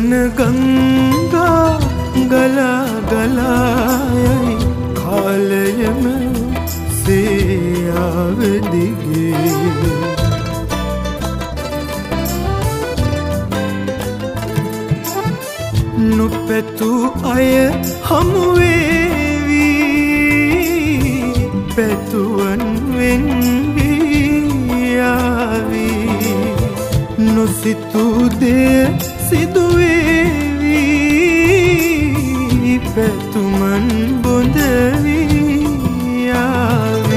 ජීවන ගංගා ගලා ගලායයි කාලයම සේයාව දිගේ නොපැතු අය හමුවේවි පැතුවන් වෙන්වියාවි නොසිතූ දේ සිදුවේවි පැතුමන් බොඳවියාවි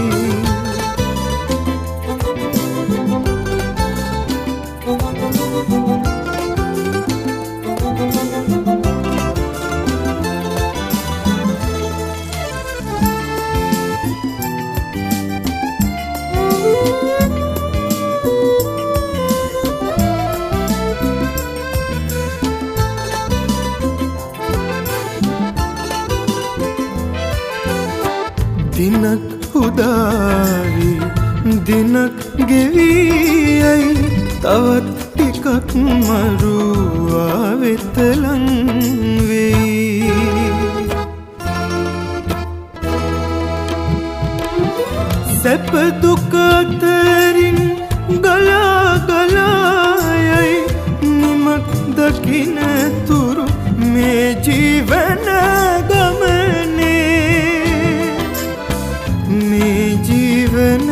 දිනක් උදාවි දිනක් ගෙවියයි තවත් ටිකක් මරුවා වෙත ලං වෙයි සැප දුක අතරින් ගලා ගලායයි නිමක් දකින තුරු මේ ජීවන ගමන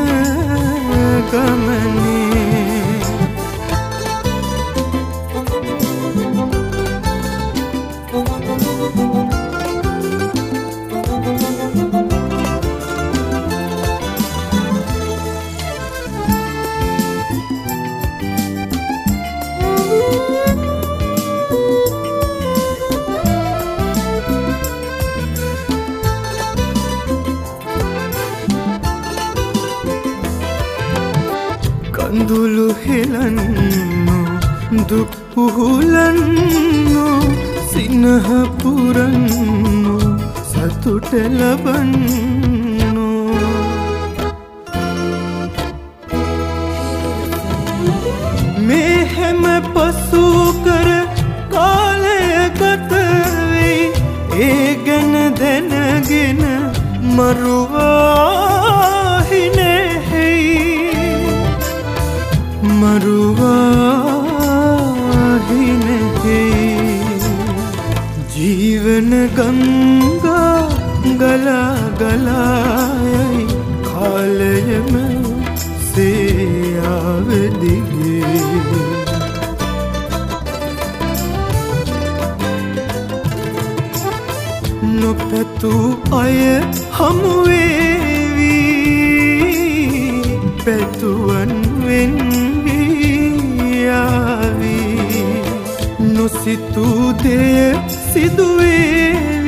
කඳුළු හෙලන්නු දුක් පුහුලන්නු සිනහ පුරන්නු සතුට ලබන්නු මේ හැම පසු කර කාලය ගත වෙයි ඒ ගැන දැනගෙන මරුවාහි නැහැයි මරුවාහි නැහැයි ජීවන ගංගා ගලා ගලායයි කාලයම සේයාව දිගේ නොපැතු අය හමුවේවි පැතුවන් වෙන්වියාවි නොසිතූ දේ සිදුවේ